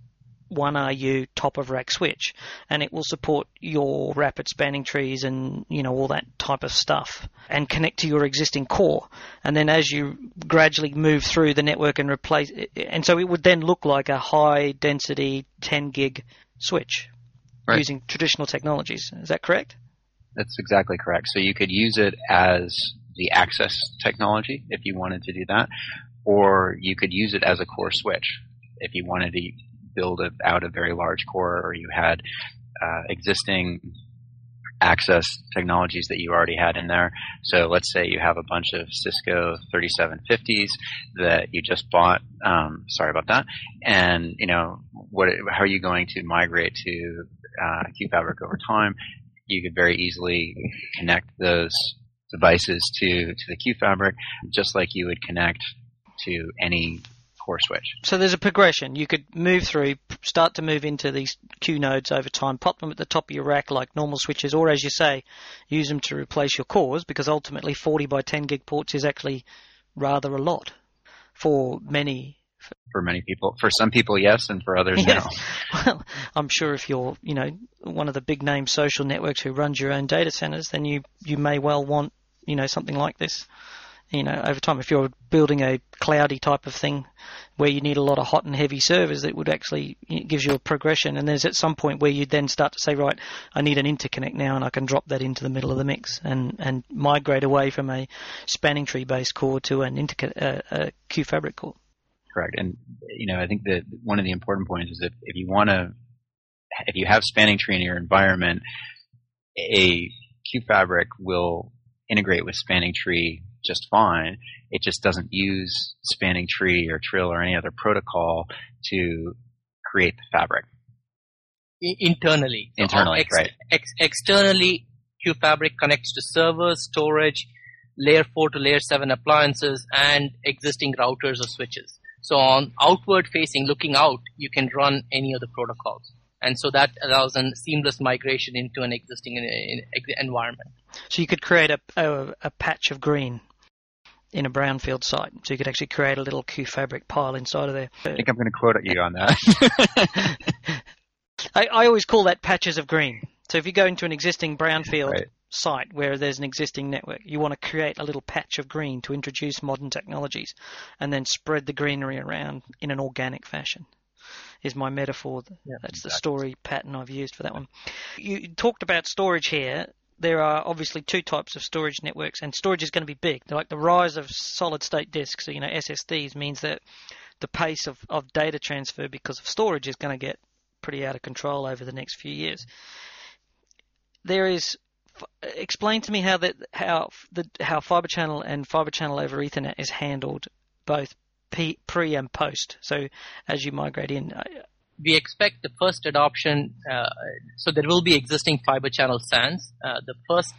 1RU top-of-rack switch, and it will support your rapid spanning trees and all that type of stuff, and connect to your existing core. And then as you gradually move through the network and replace it, and so it would then look like a high-density 10-gig switch, right, using traditional technologies. Is that correct? That's exactly correct. So you could use it as the access technology if you wanted to do that, or you could use it as a core switch if you wanted to build out a very large core, or you had existing access technologies that you already had in there. So let's say you have a bunch of Cisco 3750s that you just bought. Sorry about that. And how are you going to migrate to QFabric over time? You could very easily connect those devices to the QFabric, just like you would connect to any core switch. So there's a progression. You could move through, start to move into these Q nodes over time, pop them at the top of your rack like normal switches, or as you say, use them to replace your cores, because ultimately 40 by 10 gig ports is actually rather a lot for many. For many people. For some people, yes, and for others, no. Well, I'm sure if you're, one of the big name social networks who runs your own data centers, then you may well want, something like this. Over time, if you're building a cloudy type of thing where you need a lot of hot and heavy servers, it would actually gives you a progression. And there's at some point where you then start to say, right, I need an interconnect now, and I can drop that into the middle of the mix and migrate away from a spanning tree based core to an a QFabric core. Correct. And I think that one of the important points is if you have spanning tree in your environment, a QFabric will integrate with spanning tree just fine. It just doesn't use spanning tree or Trill or any other protocol to create the fabric. Internally, right. Externally, QFabric connects to servers, storage, layer 4 to layer 7 appliances, and existing routers or switches. So on outward facing, looking out, you can run any of the protocols. And so that allows a seamless migration into an existing environment. So you could create a patch of green in a brownfield site. So you could actually create a little QFabric pile inside of there. I think I'm going to quote you on that. I always call that patches of green. So if you go into an existing brownfield site where there's an existing network. You want to create a little patch of green to introduce modern technologies and then spread the greenery around in an organic fashion, is my metaphor. Yeah, That's exactly. the story pattern I've used for that one. You talked about storage here. There are obviously two types of storage networks, and storage is going to be big. Like the rise of solid-state disks, so, SSDs, means that the pace of data transfer because of storage is going to get pretty out of control over the next few years. Explain to me how Fibre Channel and Fibre Channel over Ethernet is handled both pre and post. So as you migrate in, we expect the first adoption. So there will be existing fiber channel SANs. The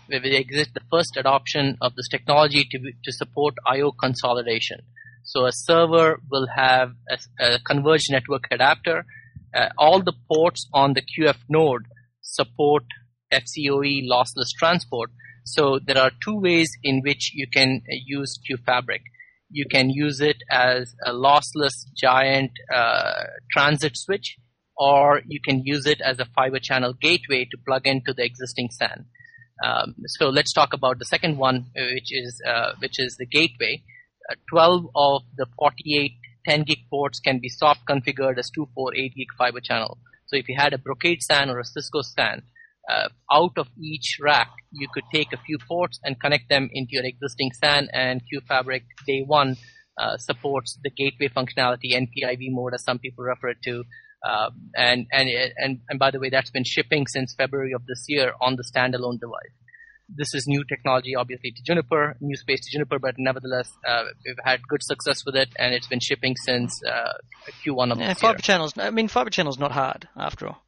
first adoption of this technology to support I/O consolidation. So a server will have a converged network adapter. All the ports on the QF node support FCOE lossless transport. So there are two ways in which you can use QFabric. You can use it as a lossless giant transit switch, or you can use it as a fiber channel gateway to plug into the existing SAN. So let's talk about the second one, which is the gateway. 12 of the 48 10 gig ports can be soft configured as 2, 4, 8 gig fiber channel. So if you had a Brocade SAN or a Cisco SAN, out of each rack, you could take a few ports and connect them into your existing SAN, and QFabric day one supports the gateway functionality, NPIV mode as some people refer it to. And by the way, that's been shipping since February of this year on the standalone device. This is new technology, obviously, to Juniper, new space to Juniper, but nevertheless, we've had good success with it, and it's been shipping since Q1 of this year. Fibre Channel's not hard, after all.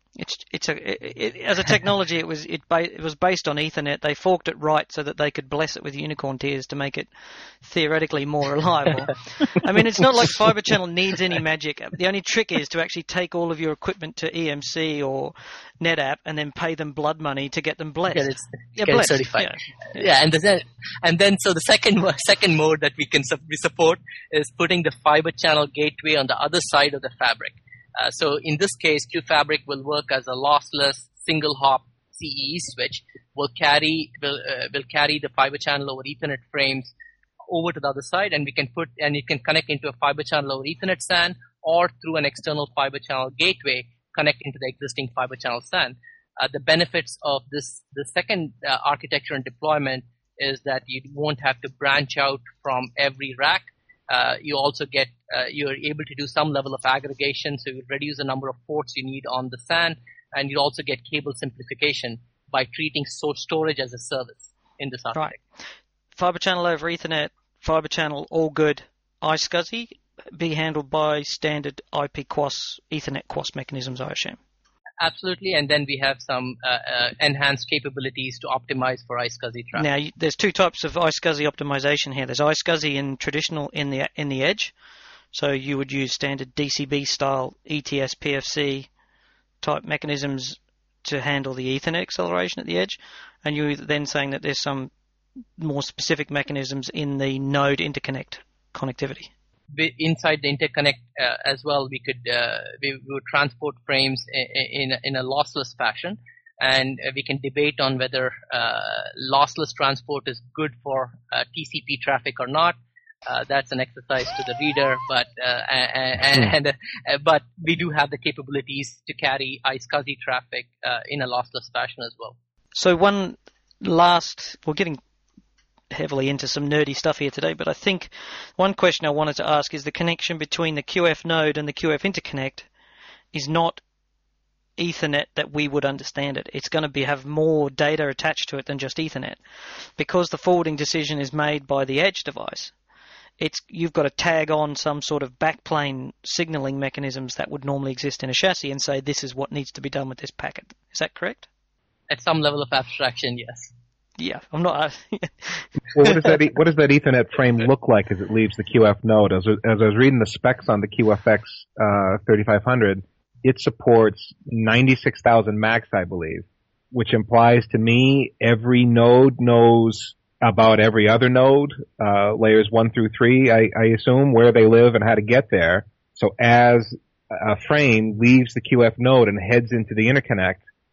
As a technology, it was based on Ethernet. They forked it right so that they could bless it with unicorn tears to make it theoretically more reliable. It's not like Fibre Channel needs any magic. The only trick is to actually take all of your equipment to EMC or NetApp and then pay them blood money to get them blessed. Get it certified. Yeah, and then so the second mode that we support is putting the Fibre Channel gateway on the other side of the fabric. So in this case, QFabric will work as a lossless single hop CEE switch. Will carry the fiber channel over Ethernet frames over to the other side, and you can connect into a fiber channel over Ethernet SAN, or through an external fiber channel gateway connect into the existing fiber channel SAN. The benefits of the second architecture and deployment is that you won't have to branch out from every rack. You also you're able to do some level of aggregation, so you reduce the number of ports you need on the SAN, and you also get cable simplification by treating storage as a service in this architecture. Right. Fiber channel over Ethernet, fiber channel, all good. iSCSI be handled by standard IP QoS, Ethernet QoS mechanisms, I assume. Absolutely, and then we have some enhanced capabilities to optimize for iSCSI traffic. Now, there's two types of iSCSI optimization here. There's iSCSI in traditional in the edge, so you would use standard DCB style ETS PFC type mechanisms to handle the Ethernet acceleration at the edge, and you're then saying that there's some more specific mechanisms in the node interconnect connectivity. Inside the interconnect as well, we would transport frames in a lossless fashion, and we can debate on whether lossless transport is good for TCP traffic or not. That's an exercise to the reader, but we do have the capabilities to carry iSCSI traffic in a lossless fashion as well. So we're getting heavily into some nerdy stuff here today, but I think one question I wanted to ask is the connection between the QF node and the QF interconnect is not Ethernet that we would understand it. It's going to have more data attached to it than just Ethernet. Because the forwarding decision is made by the edge device, you've got to tag on some sort of backplane signaling mechanisms that would normally exist in a chassis and say this is what needs to be done with this packet. Is that correct? At some level of abstraction, yes. Yeah, I'm not. Well, what does that Ethernet frame look like as it leaves the QF node? As I was reading the specs on the QFX 3500, it supports 96,000 MACs, I believe, which implies to me every node knows about every other node, layers 1 through 3, I assume, where they live and how to get there. So as a frame leaves the QF node and heads into the interconnect,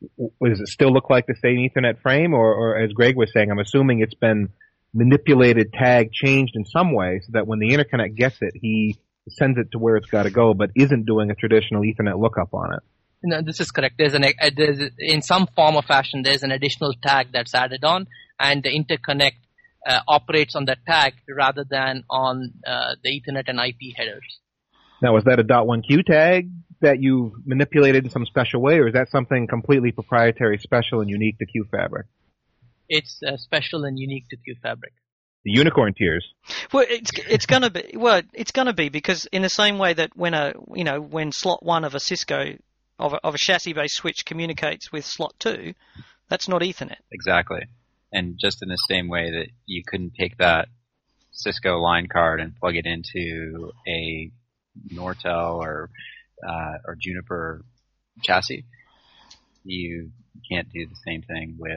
does it still look like the same Ethernet frame, or as Greg was saying, I'm assuming it's been manipulated, tagged, changed in some way so that when the interconnect gets it, he sends it to where it's got to go, but isn't doing a traditional Ethernet lookup on it. No, this is correct. There's in some form or fashion, there's an additional tag that's added on, and the interconnect operates on that tag rather than on the Ethernet and IP headers. Now, is that a .1Q tag that you've manipulated in some special way, or is that something completely proprietary, special, and unique to QFabric? It's special and unique to QFabric. The unicorn tears. Well, it's going to be. Well, it's going to be because in the same way that when slot 1 of a Cisco of a chassis-based switch communicates with slot 2, that's not Ethernet. Exactly. And just in the same way that you couldn't take that Cisco line card and plug it into a Nortel or Juniper chassis, you can't do the same thing with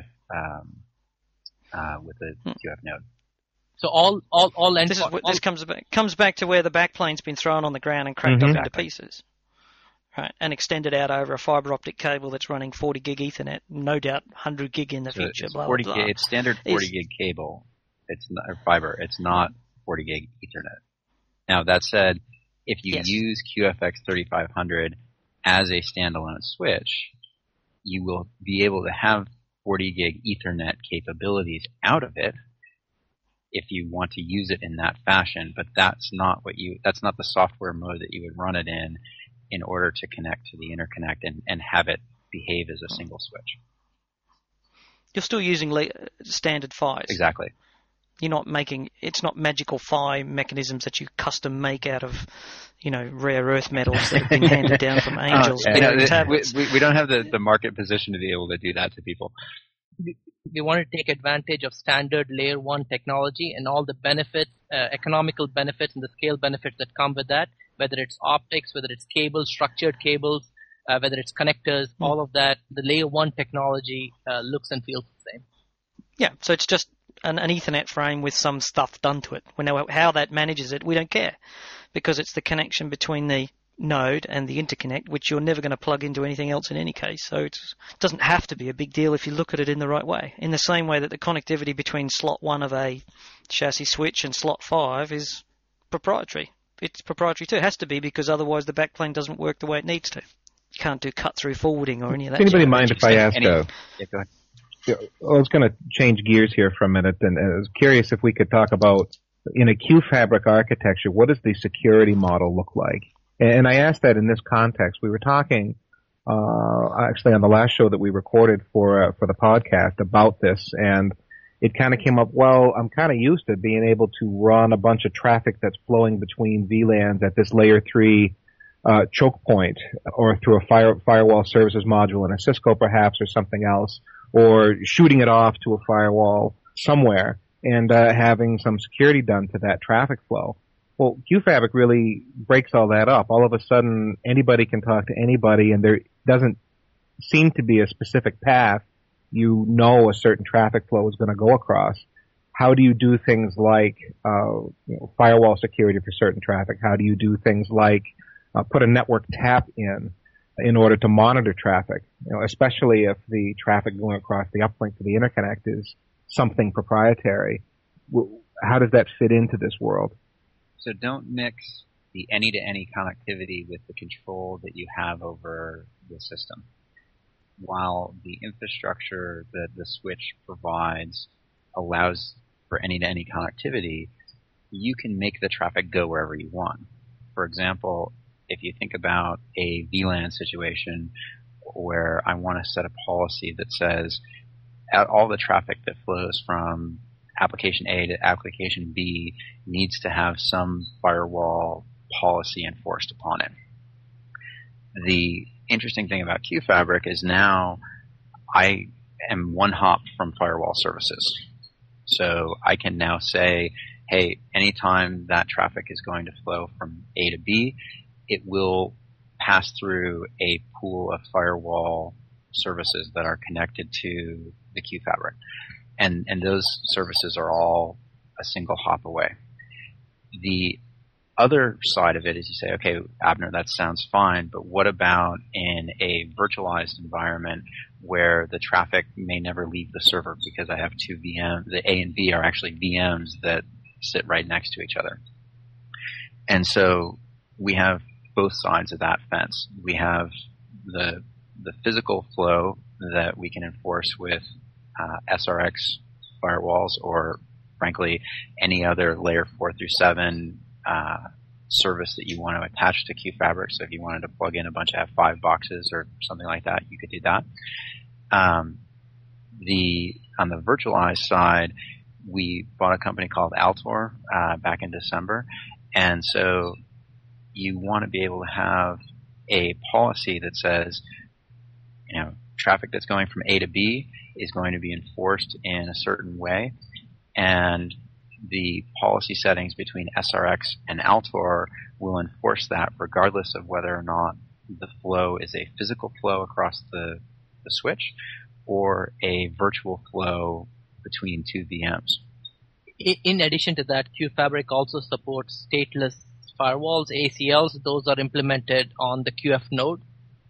a QF node. So all this comes back to where the backplane's been thrown on the ground and cracked up into pieces, right? And extended out over a fiber optic cable that's running 40 gig Ethernet, no doubt 100 gig in the future. It's, blah, 40 blah, blah. It's standard 40 gig cable. It's not or fiber. It's not 40 gig Ethernet. Now that said, if you use QFX 3500 as a standalone switch, you will be able to have 40 gig Ethernet capabilities out of it if you want to use it in that fashion, but that's not the software mode that you would run it in order to connect to the interconnect and have it behave as a single switch. You're still using standard PHYs. Exactly. You're not it's not magical PHY mechanisms that you custom make out of, rare earth metals that have been handed down from angels. We don't have the market position to be able to do that to people. We want to take advantage of standard layer 1 technology and all the benefits, economical benefits and the scale benefits that come with that, whether it's optics, whether it's cables, structured cables, whether it's connectors, all of that. The layer 1 technology looks and feels the same. Yeah, so it's just an Ethernet frame with some stuff done to it. We know how that manages it. We don't care because it's the connection between the node and the interconnect, which you're never going to plug into anything else in any case. So it doesn't have to be a big deal if you look at it in the right way. In the same way that the connectivity between slot 1 of a chassis switch and slot 5 is proprietary. It's proprietary too. It has to be because otherwise the backplane doesn't work the way it needs to. You can't do cut-through forwarding or any of that. Does anybody mind if I ask go ahead. I was going to change gears here for a minute, and I was curious if we could talk about, in a QFabric architecture, what does the security model look like? And I asked that in this context. We were talking, actually on the last show that we recorded for the podcast about this, and it kind of came up, well, I'm kind of used to being able to run a bunch of traffic that's flowing between VLANs at this layer 3 choke point, or through a firewall services module in a Cisco perhaps, or something else, or shooting it off to a firewall somewhere, and having some security done to that traffic flow. Well, QFabric really breaks all that up. All of a sudden, anybody can talk to anybody, and there doesn't seem to be a specific path. A certain traffic flow is going to go across. How do you do things like firewall security for certain traffic? How do you do things like put a network tap in order to monitor traffic? Especially if the traffic going across the uplink to the interconnect is something proprietary. How does that fit into this world? So don't mix the any-to-any connectivity with the control that you have over the system. While the infrastructure that the switch provides allows for any-to-any connectivity, you can make the traffic go wherever you want. For example, if you think about a VLAN situation where I want to set a policy that says all the traffic that flows from application A to application B needs to have some firewall policy enforced upon it. The interesting thing about QFabric is now I am one hop from firewall services. So I can now say, hey, anytime that traffic is going to flow from A to B, it will pass through a pool of firewall services that are connected to the QFabric. And those services are all a single hop away. The other side of it is you say, okay, Abner, that sounds fine, but what about in a virtualized environment where the traffic may never leave the server because I have two VMs? The A and B are actually VMs that sit right next to each other. And so we have both sides of that fence. We have the physical flow that we can enforce with SRX firewalls, or frankly any other layer 4 through 7 service that you want to attach to QFabric. So if you wanted to plug in a bunch of F5 boxes or something like that, you could do that. On the virtualized side, we bought a company called Altor back in December, and so you want to be able to have a policy that says, traffic that's going from A to B is going to be enforced in a certain way, and the policy settings between SRX and Altor will enforce that regardless of whether or not the flow is a physical flow across the switch or a virtual flow between two VMs. In addition to that, QFabric also supports stateless firewalls, ACLs. Those are implemented on the QF node.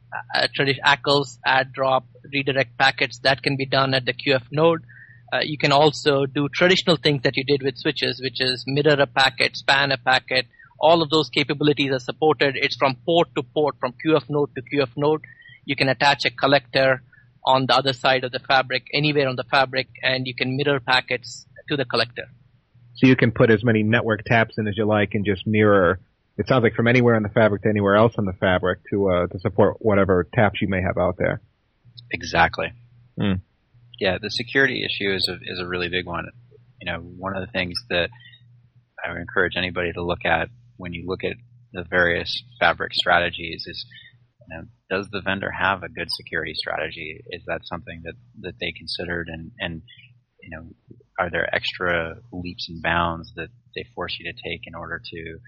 ACLs, add, drop, redirect packets, that can be done at the QF node. You can also do traditional things that you did with switches, which is mirror a packet, span a packet. All of those capabilities are supported. It's from port to port, from QF node to QF node. You can attach a collector on the other side of the fabric, anywhere on the fabric, and you can mirror packets to the collector. So you can put as many network taps in as you like and just mirror, it sounds like, from anywhere in the fabric to anywhere else in the fabric to support whatever taps you may have out there. Exactly. Yeah, the security issue is a really big one. One of the things that I would encourage anybody to look at when you look at the various fabric strategies is, does the vendor have a good security strategy? Is that something that they considered? And are there extra leaps and bounds that they force you to take in order to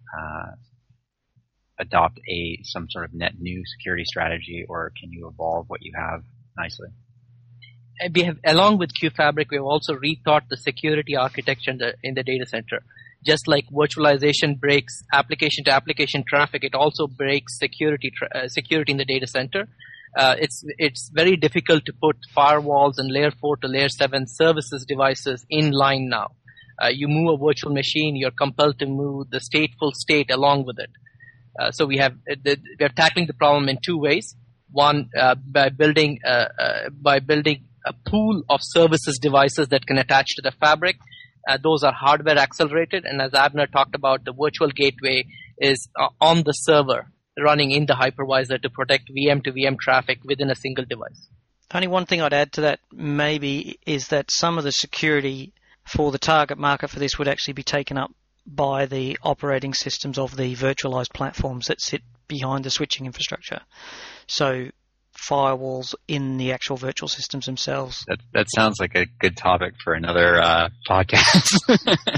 adopt some sort of net new security strategy, or can you evolve what you have nicely? We have, along with QFabric, we have also rethought the security architecture in the data center. Just like virtualization breaks application-to-application traffic, it also breaks security in the data center. It's very difficult to put firewalls and layer 4 to layer 7 services devices in line now. You move a virtual machine, you're compelled to move the stateful state along with it. So we are tackling the problem in two ways. One, by building a pool of services devices that can attach to the fabric. Those are hardware accelerated, and as Abner talked about, the virtual gateway is on the server running in the hypervisor to protect VM to VM traffic within a single device. Only one thing I'd add to that maybe is that some of the security for the target market for this would actually be taken up by the operating systems of the virtualized platforms that sit behind the switching infrastructure. So firewalls in the actual virtual systems themselves. That sounds like a good topic for another podcast.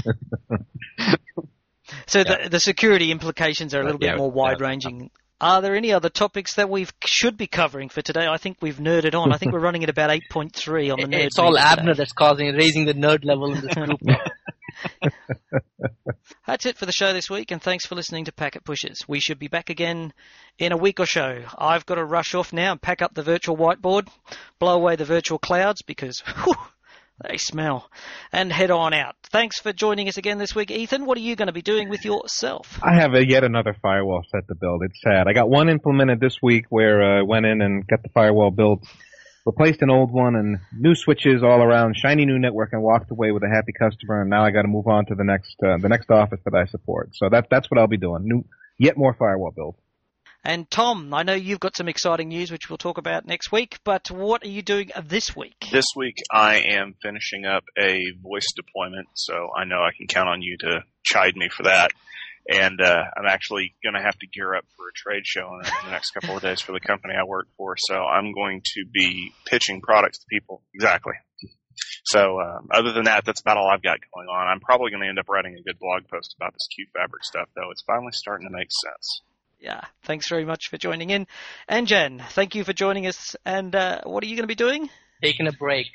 So the security implications are a little bit more wide-ranging. Are there any other topics that we should be covering for today? I think we've nerded on. I think we're running at about 8.3 on the nerd. It's all Abner that's raising the nerd level in this group. That's it for the show this week, and thanks for listening to Packet Pushers. We should be back again in a week or so. I've got to rush off now and pack up the virtual whiteboard, blow away the virtual clouds because they smell, and head on out. Thanks for joining us again this week. Ethan, what are you going to be doing with yourself? I have yet another firewall set to build. It's sad. I got one implemented this week where I went in and got the firewall built, replaced an old one, and new switches all around, shiny new network, and walked away with a happy customer. And now I got to move on to the next office that I support. So that's what I'll be doing. Yet more firewall build. And Tom, I know you've got some exciting news which we'll talk about next week, but what are you doing this week? This week I am finishing up a voice deployment, so I know I can count on you to chide me for that. And I'm actually going to have to gear up for a trade show in the next couple of days for the company I work for, so I'm going to be pitching products to people. Exactly. So other than that, that's about all I've got going on. I'm probably going to end up writing a good blog post about this QFabric stuff, though. It's finally starting to make sense. Yeah, thanks very much for joining in. And Jen, thank you for joining us. And what are you going to be doing? Taking a break.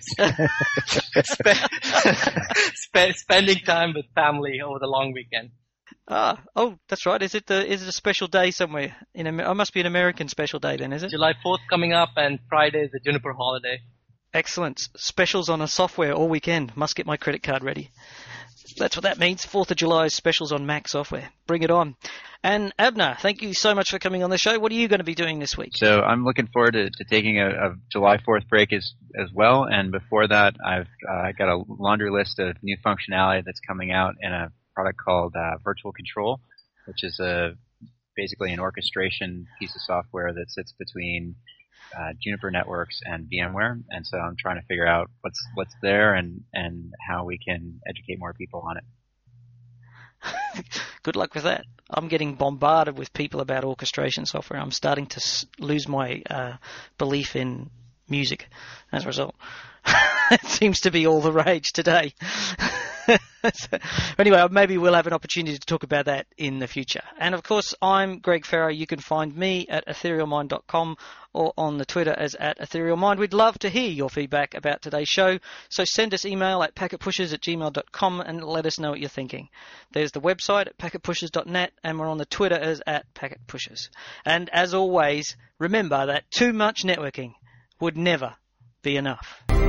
Spending time with family over the long weekend. Oh, that's right. Is it a special day somewhere? It must be an American special day then, is it? July 4th coming up, and Friday is the Juniper holiday. Excellent. Specials on a software all weekend. Must get my credit card ready. That's what that means. 4th of July specials on Mac software. Bring it on. And Abner, thank you so much for coming on the show. What are you going to be doing this week? So I'm looking forward to taking a July 4th break as well. And before that, I've got a laundry list of new functionality that's coming out in a product called Virtual Control, which is basically an orchestration piece of software that sits between Juniper Networks and VMware. And so I'm trying to figure out what's there and how we can educate more people on it. Good luck with that. I'm getting bombarded with people about orchestration software. I'm starting to lose my belief in music as a result. It seems to be all the rage today. So, anyway, maybe we'll have an opportunity to talk about that in the future. And of course, I'm Greg Farrow. You can find me at etherealmind.com or on the Twitter as at etherealmind. We'd love to hear your feedback about today's show. So send us email at packetpushers@gmail.com and let us know what you're thinking. There's the website at packetpushers.net, and we're on the Twitter as at packetpushers. And as always, remember that too much networking would never be enough.